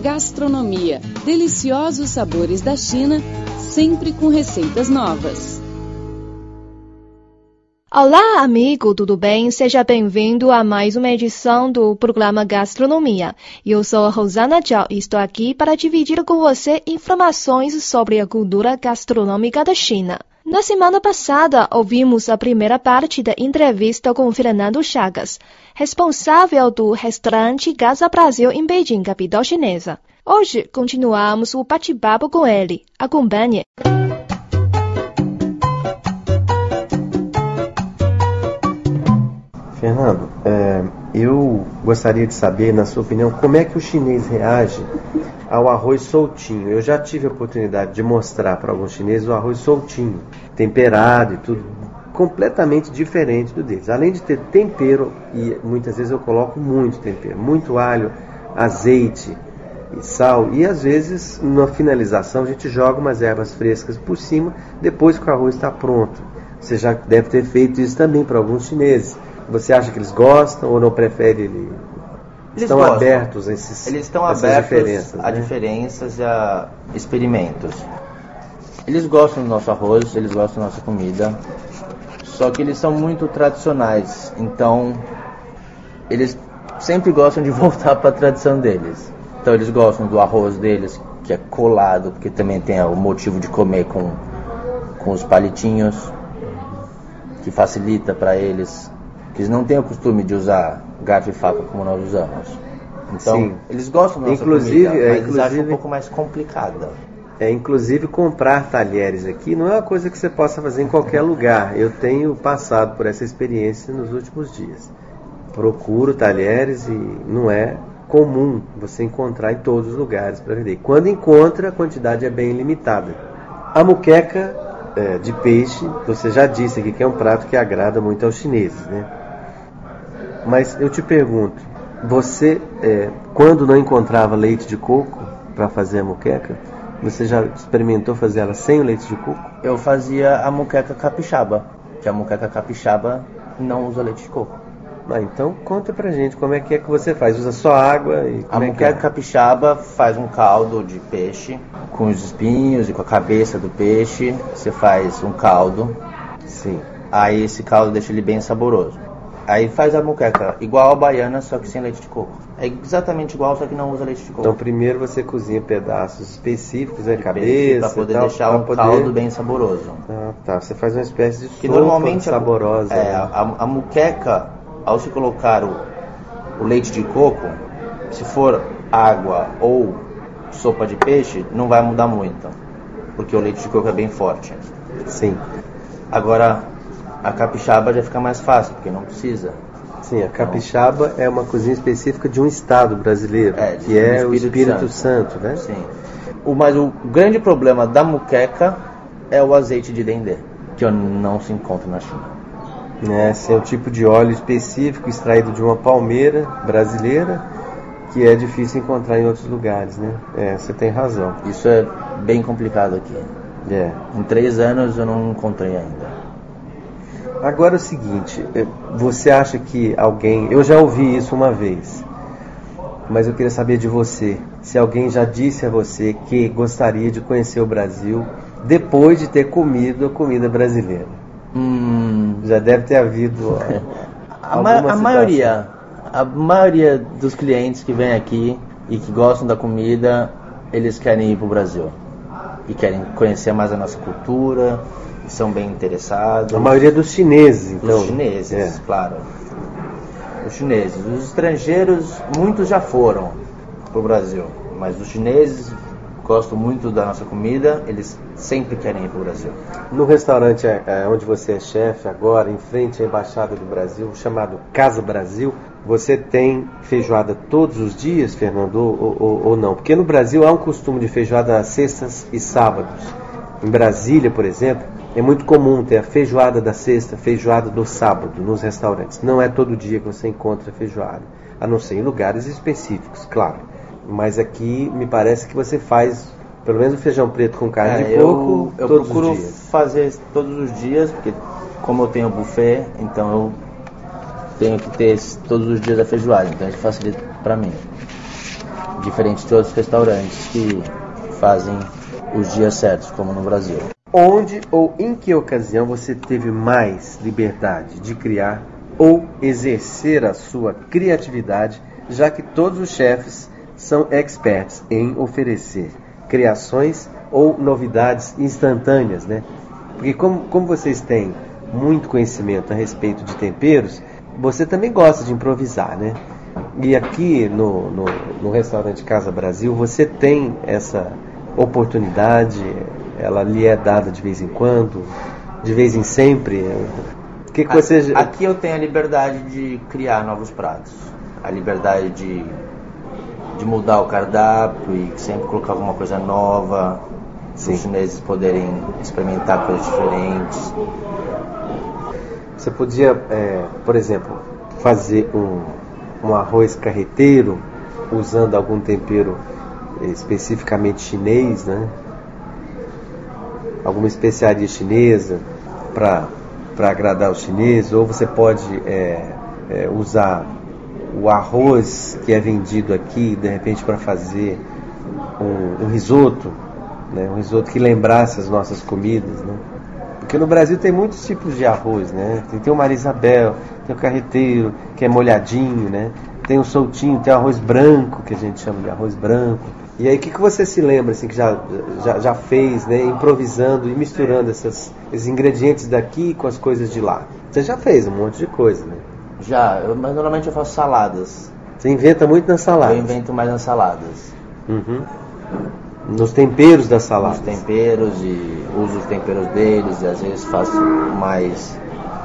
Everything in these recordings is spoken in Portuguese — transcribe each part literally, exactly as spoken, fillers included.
Gastronomia, deliciosos sabores da China, sempre com receitas novas. Olá, amigo, tudo bem? Seja bem-vindo a mais uma edição do programa Gastronomia. Eu sou a Rosana Zhao e estou aqui para dividir com você informações sobre a cultura gastronômica da China. Na semana passada, ouvimos a primeira parte da entrevista com Fernando Chagas, responsável do restaurante Casa Brasil em Beijing, capital chinesa. Hoje, continuamos o bate-papo com ele. Acompanhe. Fernando, é, eu gostaria de saber, na sua opinião, como é que o chinês reage ao arroz soltinho. Eu já tive a oportunidade de mostrar para alguns chineses o arroz soltinho, temperado e tudo, completamente diferente do deles. Além de ter tempero, e muitas vezes eu coloco muito tempero, muito alho, azeite e sal, e às vezes, na finalização, a gente joga umas ervas frescas por cima, depois que o arroz está pronto. Você já deve ter feito isso também para alguns chineses. Você acha que eles gostam ou não prefere ele? Eles estão gostam. abertos a esses, Eles estão essas abertos diferenças, a né? diferenças e a experimentos. Eles gostam do nosso arroz, eles gostam da nossa comida, só que eles são muito tradicionais, então eles sempre gostam de voltar para a tradição deles. Então eles gostam do arroz deles, que é colado, porque também tem o motivo de comer com, com os palitinhos, que facilita para eles, que eles não têm o costume de usar garfo e faca como nós usamos. Então, sim, eles gostam da nossa inclusive, comida, é, mas inclusive, eles acham um pouco mais complicada. É, inclusive, comprar talheres aqui não é uma coisa que você possa fazer em qualquer lugar. Eu tenho passado por essa experiência nos últimos dias. Procuro talheres e não é comum você encontrar em todos os lugares para vender. Quando encontra, a quantidade é bem limitada. A muqueca é, de peixe, você já disse aqui que é um prato que agrada muito aos chineses, né? Mas eu te pergunto, você, é, quando não encontrava leite de coco para fazer a muqueca, você já experimentou fazer ela sem o leite de coco? Eu fazia a muqueca capixaba, que a muqueca capixaba não usa leite de coco. Ah, então conta pra gente como é que é que você faz. Usa só água e... A muqueca capixaba faz um caldo de peixe com os espinhos e com a cabeça do peixe. Você faz um caldo. Sim. Aí esse caldo deixa ele bem saboroso. Aí faz a muqueca igual a baiana, só que sem leite de coco. É exatamente igual, só que não usa leite de coco. Então primeiro você cozinha pedaços específicos, a cabeça, para poder tal, deixar pra um poder... caldo bem saboroso. Ah, tá. Você faz uma espécie de que sopa normalmente saborosa. A, é, né? a, a muqueca, ao se colocar o, o leite de coco, se for água ou sopa de peixe, não vai mudar muito, porque o leite de coco é bem forte. Sim. Agora, a capixaba já fica mais fácil, porque não precisa. Sim, a capixaba então, é uma cozinha específica de um estado brasileiro, é, que é Espírito o Espírito Santo, Santo, né? Sim. O, mas o grande problema da muqueca é o azeite de dendê, que não se encontra na China. Esse é um tipo de óleo específico extraído de uma palmeira brasileira que é difícil encontrar em outros lugares, né? É, você tem razão. Isso é bem complicado aqui. É. Em três anos eu não encontrei ainda. Agora é o seguinte, você acha que alguém... Eu já ouvi isso uma vez, mas eu queria saber de você. Se alguém já disse a você que gostaria de conhecer o Brasil depois de ter comido a comida brasileira. Hum... Já deve ter havido a, ma a maioria a maioria dos clientes que vêm aqui e que gostam da comida, eles querem ir para o Brasil e querem conhecer mais a nossa cultura e são bem interessados. A maioria dos chineses, então. Os chineses, é. claro. Os chineses, os estrangeiros, muitos já foram para o Brasil, mas os chineses gostam muito da nossa comida, eles sempre querem ir para o Brasil. No restaurante é, onde você é chefe agora, em frente à Embaixada do Brasil, chamado Casa Brasil, você tem feijoada todos os dias, Fernando, ou, ou, ou não? Porque no Brasil há um costume de feijoada às sextas e sábados. Em Brasília, por exemplo, é muito comum ter a feijoada da sexta, feijoada do sábado nos restaurantes. Não é todo dia que você encontra feijoada, a não ser em lugares específicos, claro. Mas aqui me parece que você faz pelo menos o feijão preto com carne é, de porco eu, eu todos procuro os dias. fazer todos os dias, porque como eu tenho buffet, então eu tenho que ter todos os dias a feijoada, então isso facilita para mim. diferente de outros restaurantes que fazem os dias certos, como no Brasil. Onde ou em que ocasião você teve mais liberdade de criar ou exercer a sua criatividade, já que todos os chefes são experts em oferecer criações ou novidades instantâneas, né? Porque como, como vocês têm muito conhecimento a respeito de temperos, você também gosta de improvisar, né? E aqui no, no, no restaurante Casa Brasil, você tem essa oportunidade, ela lhe é dada de vez em quando, de vez em sempre. O que que você... Aqui eu tenho a liberdade de criar novos pratos, a liberdade de, de mudar o cardápio e sempre colocar alguma coisa nova, para os chineses poderem experimentar coisas diferentes. Você podia, é, por exemplo, fazer um, um arroz carreteiro usando algum tempero especificamente chinês, né? Alguma especiaria chinesa para para agradar os chineses, ou você pode é, é, usar o arroz que é vendido aqui, de repente, para fazer um, um risoto, né? Um risoto que lembrasse as nossas comidas, né? Porque no Brasil tem muitos tipos de arroz, né? Tem, tem o Maria Isabel, tem o carreteiro, que é molhadinho, né? Tem o soltinho, tem o arroz branco, que a gente chama de arroz branco. E aí, o que, que você se lembra, assim, que já, já, já fez, né? Improvisando e misturando essas, esses ingredientes daqui com as coisas de lá? Você já fez um monte de coisa, né? Já, eu, mas normalmente eu faço saladas. Você inventa muito nas saladas? Eu invento mais nas saladas. Uhum. Nos temperos das saladas? Nos temperos, e uso os temperos deles, e às vezes faço mais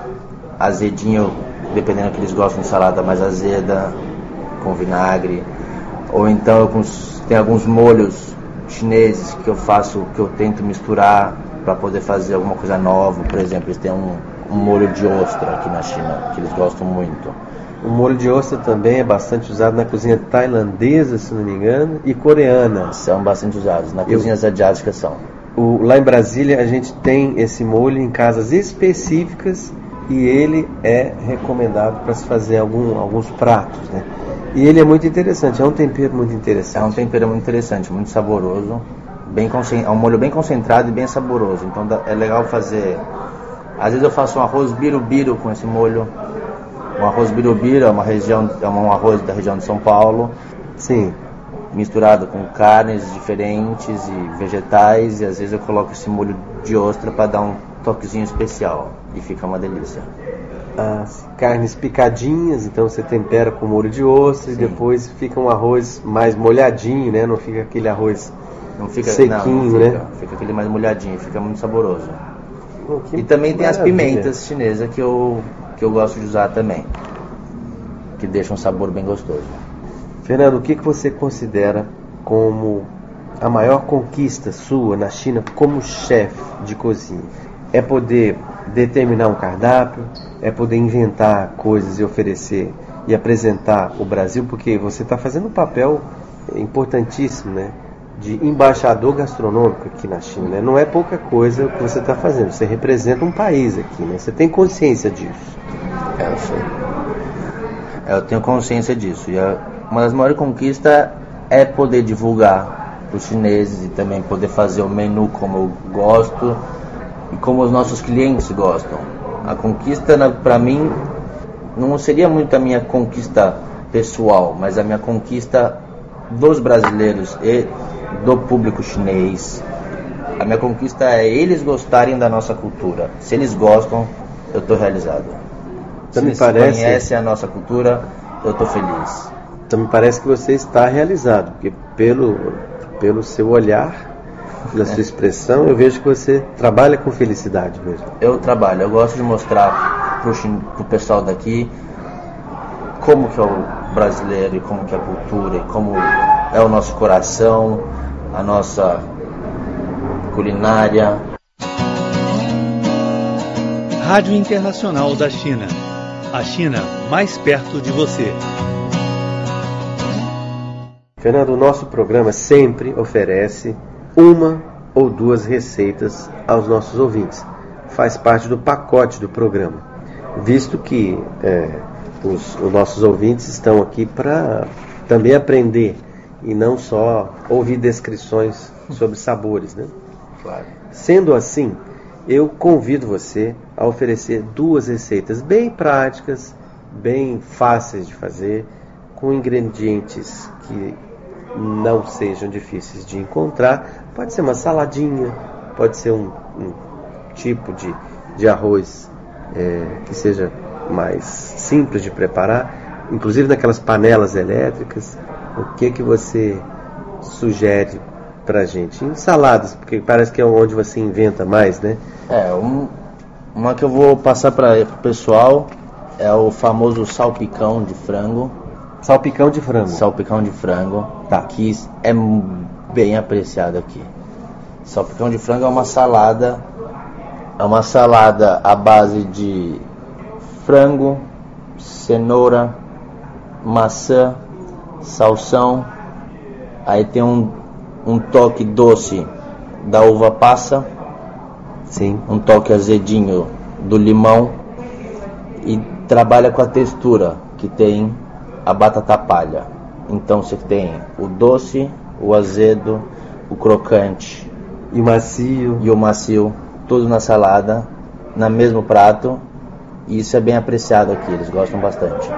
azedinho, dependendo do que eles gostam de salada mais azeda, com vinagre. Ou então eu tenho alguns molhos chineses que eu faço, que eu tento misturar para poder fazer alguma coisa nova. Por exemplo, eles têm um, um molho de ostra aqui na China, que eles gostam muito. O molho de ostra também é bastante usado na cozinha tailandesa, se não me engano, e coreana. São bastante usados, nas eu, cozinhas asiáticas são. O, lá em Brasília a gente tem esse molho em casas específicas e ele é recomendado para se fazer algum, alguns pratos, né? E ele é muito interessante, é um tempero muito interessante. É um tempero muito interessante, muito saboroso, bem é um molho bem concentrado e bem saboroso. Então é legal fazer. Às vezes eu faço um arroz birubiru com esse molho. Um arroz birubiru é uma região, é um arroz da região de São Paulo. Sim. Misturado com carnes diferentes e vegetais, e às vezes eu coloco esse molho de ostra para dar um toquezinho especial e fica uma delícia. As carnes picadinhas, então você tempera com molho de ostra. Sim. E depois fica um arroz mais molhadinho, né? Não fica aquele arroz não fica, sequinho, não, não fica, né? Fica aquele mais molhadinho, fica muito saboroso. Oh, e também tem maravilha. As pimentas chinesas que eu, que eu gosto de usar também, que deixam um sabor bem gostoso. Fernando, o que, que você considera como a maior conquista sua na China como chefe de cozinha? É poder determinar um cardápio, é poder inventar coisas e oferecer e apresentar o Brasil, porque você está fazendo um papel importantíssimo, né, de embaixador gastronômico aqui na China, né? Não é pouca coisa o que você está fazendo, você representa um país aqui, né? Você tem consciência disso? É, eu sei. Eu tenho consciência disso. E a, uma das maiores conquistas é poder divulgar para os chineses e também poder fazer o menu como eu gosto e como os nossos clientes gostam. A conquista, para mim, não seria muito a minha conquista pessoal, mas a minha conquista dos brasileiros e do público chinês. A minha conquista é eles gostarem da nossa cultura. Se eles gostam, eu estou realizado. Se eles parece... conhecem a nossa cultura, eu estou feliz. Então me parece que você está realizado, porque pelo, pelo seu olhar, pela sua expressão, eu vejo que você trabalha com felicidade mesmo. Eu trabalho, eu gosto de mostrar para o pessoal daqui como que é o brasileiro e como que é a cultura e como é o nosso coração, a nossa culinária. Rádio Internacional da China. A China mais perto de você. Fernando, o nosso programa sempre oferece uma ou duas receitas aos nossos ouvintes. Faz parte do pacote do programa, visto que é, os, os nossos ouvintes estão aqui para também aprender e não só ouvir descrições sobre sabores, né? Claro. Sendo assim, eu convido você a oferecer duas receitas bem práticas, bem fáceis de fazer, com ingredientes que não sejam difíceis de encontrar. Pode ser uma saladinha, pode ser um, um tipo de, de arroz é, que seja mais simples de preparar, inclusive naquelas panelas elétricas. O que que você sugere pra gente? Em saladas, porque parece que é onde você inventa mais, né? É, um, uma que eu vou passar para o pessoal é o famoso salpicão de frango. Salpicão de frango. Salpicão de frango, tá, que é bem apreciado aqui. Salpicão de frango é uma salada, é uma salada à base de frango, cenoura, maçã, salsão, aí tem um, um toque doce da uva passa, sim, um toque azedinho do limão, e trabalha com a textura que tem a batata palha. Então você tem o doce, o azedo, o crocante e o macio, e o macio, tudo na salada, no mesmo prato, e isso é bem apreciado aqui, eles gostam bastante.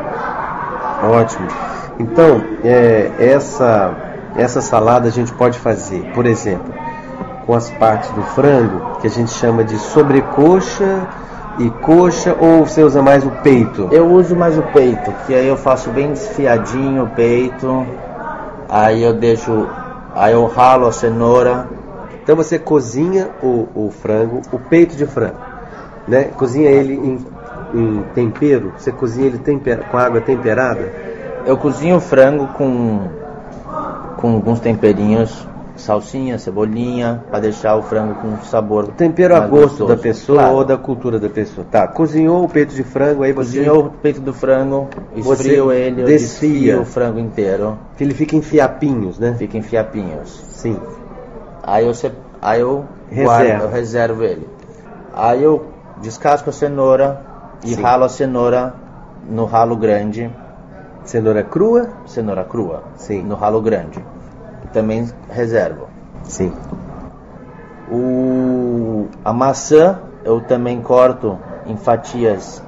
Ótimo. Então, é, essa, essa salada a gente pode fazer, por exemplo, com as partes do frango, que a gente chama de sobrecoxa e coxa, ou você usa mais o peito? Eu uso mais o peito, que aí eu faço bem desfiadinho o peito, aí eu deixo, aí eu ralo a cenoura. Então você cozinha o, o frango, o peito de frango, né? Cozinha ele em, em tempero, você cozinha ele tempera, com água temperada? Eu cozinho o frango com, com alguns temperinhos, salsinha, cebolinha, para deixar o frango com sabor. O tempero a gosto gostoso, da pessoa, claro, ou da cultura da pessoa. Tá, cozinhou o peito de frango, aí você... Cozinhou o peito do frango, esfrio ele, eu desfia desfio o frango inteiro. Que ele fica em fiapinhos, né? Fica em fiapinhos. Sim. Aí eu, aí eu, guardo, eu reservo ele. Aí eu descasco a cenoura e Sim. ralo a cenoura no ralo grande. Cenoura crua? Cenoura crua. Sim. No ralo grande. Também reservo. Sim. O, a maçã eu também corto em fatias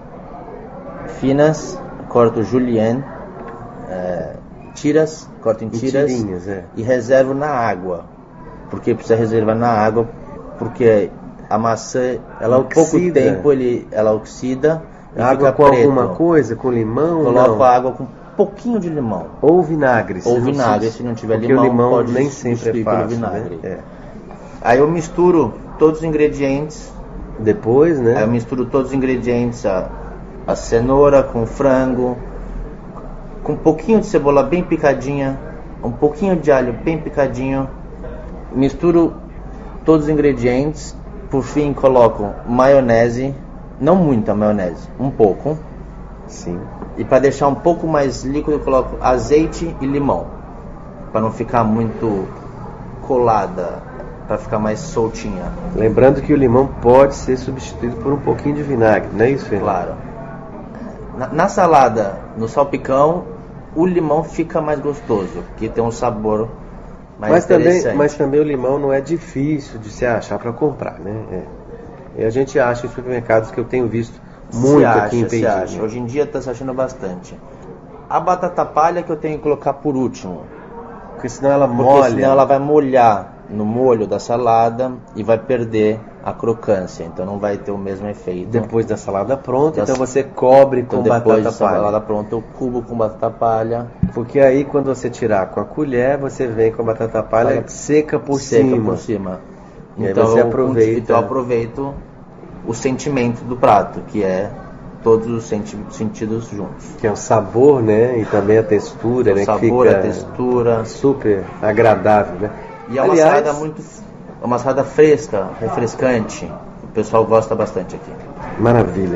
finas. Corto julienne, é, tiras, corto em tiras em tirinhas, é. E reservo na água. Por que precisa reservar na água? Porque a maçã, ela em pouco tempo ele, ela oxida. E água fica com preto. Alguma coisa, com limão? Coloco não. a água com pouquinho de limão. Ou vinagre. Ou vinagre, se não tiver porque limão, o limão pode nem sempre é fácil, vinagre. Né? É. Aí eu misturo todos os ingredientes. Depois, né? Aí eu misturo todos os ingredientes, a, a cenoura com frango, com um pouquinho de cebola bem picadinha, um pouquinho de alho bem picadinho. Misturo todos os ingredientes. Por fim coloco maionese, não muita maionese, um pouco. Sim. E para deixar um pouco mais líquido, eu coloco azeite e limão, para não ficar muito colada, para ficar mais soltinha. Lembrando que o limão pode ser substituído por um pouquinho de vinagre, não é isso, Fernando? Claro. Na, na salada, no salpicão, o limão fica mais gostoso, porque tem um sabor mais mas interessante. Também, mas também o limão não é difícil de se achar para comprar, né? É. E a gente acha em supermercados, que eu tenho visto muito se acha, aqui em Peidinho. Se acha. Hoje em dia está se achando bastante. A batata palha que eu tenho que colocar por último, porque senão ela porque molha. senão ela vai molhar no molho da salada e vai perder a crocância, então não vai ter o mesmo efeito. Depois da salada pronta, das... então você cobre com então, depois batata da palha. salada pronta eu cubo com batata palha. Porque aí quando você tirar com a colher, você vem com a batata palha palha seca por seca cima. por cima. E então você eu, aproveita. Então eu aproveito o sentimento do prato, que é todos os senti- sentidos juntos. Que é o sabor, né? E também a textura, o né? sabor, que fica a textura. Super agradável, né? E é uma Aliás, salada muito... uma salada fresca, refrescante. O pessoal gosta bastante aqui. Maravilha.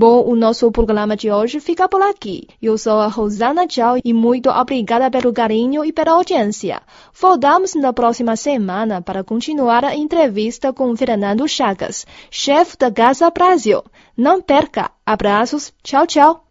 Bom, o nosso programa de hoje fica por aqui. Eu sou a Rosana Tchau e muito obrigada pelo carinho e pela audiência. Voltamos na próxima semana para continuar a entrevista com Fernando Chagas, chefe da Casa Brasil. Não perca! Abraços, tchau, tchau!